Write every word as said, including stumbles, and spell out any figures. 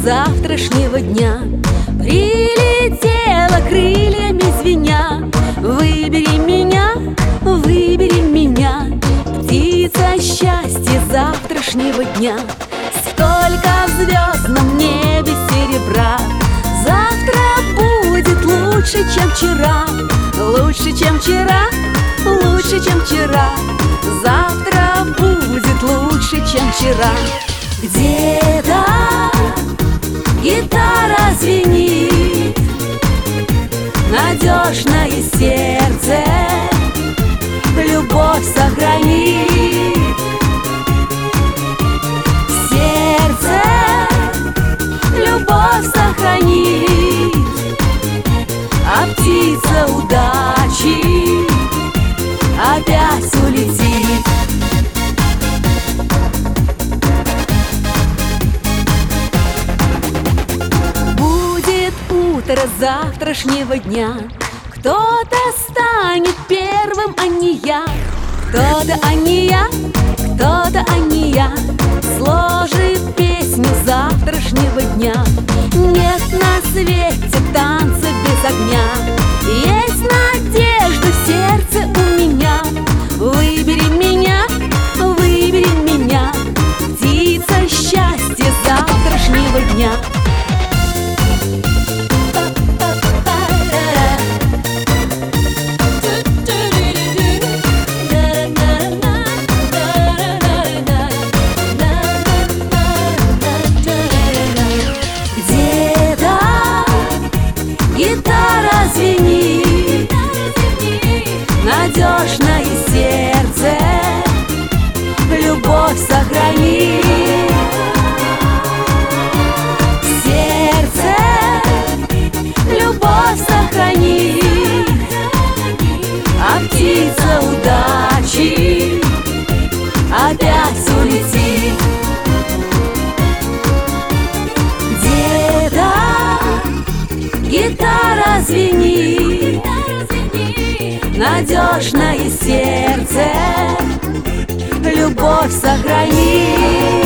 завтрашнего дня. Прилетела крыльями звеня. Выбери меня, выбери меня, птица счастья завтрашнего дня. Сколько в звездном небе серебра, завтра будет лучше, чем вчера. Лучше, чем вчера, лучше, чем вчера. Завтра будет лучше, чем вчера. Где-то гитара звенит, надежное сердце любовь сохранит. Сердце любовь сохранит, а птица удачи опять улетит. Будет утро завтрашнего дня, кто-то станет первым, а не я. Кто-то, а не я, кто-то, а не я, сложит песню завтрашнего дня. Нет на свете танца без огня, есть надежда в сердце у меня. Выбери меня, выбери меня, птица счастья завтрашнего дня. Гитара звенит, надежное сердце любовь сохранит. Сердце любовь сохранит, а птица удачи опять улетит. Где-то гитара звенит, надежное сердце любовь сохранит.